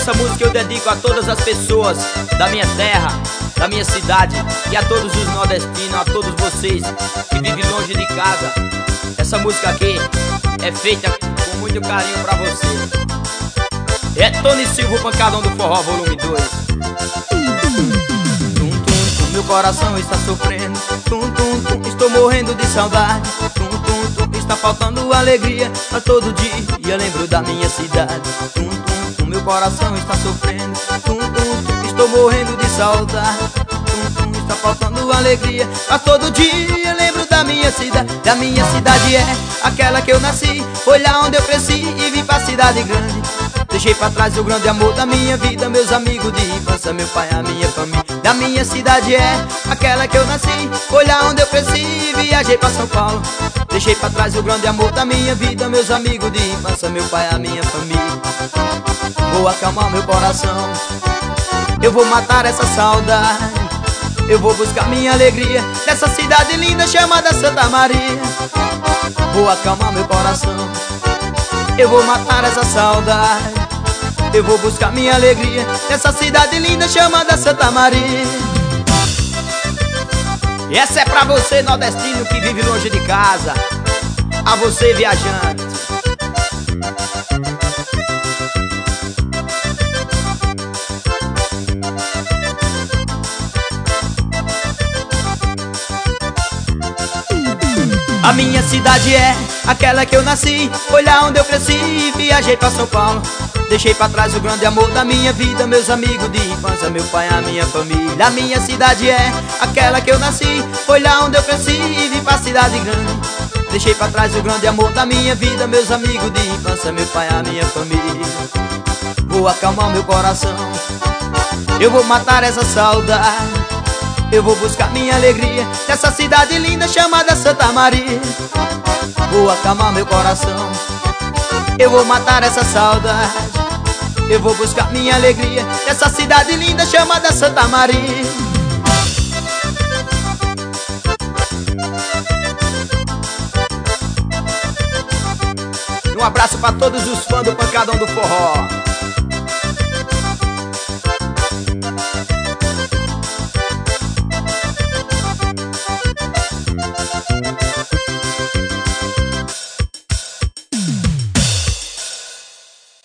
essa música eu dedico a todas as pessoas da minha terra, da minha cidade, e a todos os nordestinos, a todos vocês que vivem longe de casa. Essa música aqui é feita com muito carinho pra você. É Tony Silva, o pancadão do forró, volume 2. Tum, tum, tum, meu coração está sofrendo. Tum, tum, tum, estou morrendo de saudade. Tum, tum, tum, está faltando alegria, mas todo dia lembro da minha cidade. Tum, tum, tum, meu coração está sofrendo. Tum, tum, tum, estou morrendo de saudade. Tum, tum, está faltando alegria, mas todo dia lembro da minha cidade. Da minha cidade é aquela que eu nasci, foi lá onde eu cresci e vim pra cidade grande. Deixei pra trás o grande amor da minha vida, meus amigos de infância, meu pai, a minha família. Da minha cidade é aquela que eu nasci, foi lá onde eu cresci e viajei pra São Paulo. Deixei pra trás o grande amor da minha vida, meus amigos de infância, meu pai, a minha família. Vou acalmar meu coração, eu vou matar essa saudade. Eu vou buscar minha alegria nessa cidade linda chamada Santa Maria. Vou acalmar meu coração, eu vou matar essa saudade. Eu vou buscar minha alegria nessa cidade linda chamada Santa Maria. E essa é pra você, nordestino, que vive longe de casa. A você, viajante. A minha cidade é aquela que eu nasci, foi lá onde eu cresci e viajei pra São Paulo. Deixei pra trás o grande amor da minha vida, meus amigos de infância, meu pai, a minha família. A minha cidade é aquela que eu nasci, foi lá onde eu cresci e vim pra cidade grande. Deixei pra trás o grande amor da minha vida, meus amigos de infância, meu pai, a minha família. Vou acalmar meu coração, eu vou matar essa saudade. Eu vou buscar minha alegria nessa cidade linda chamada Santa Maria. Vou acalmar meu coração, eu vou matar essa saudade. Eu vou buscar minha alegria nessa cidade linda chamada Santa Maria. Um abraço pra todos os fãs do Pancadão do Forró.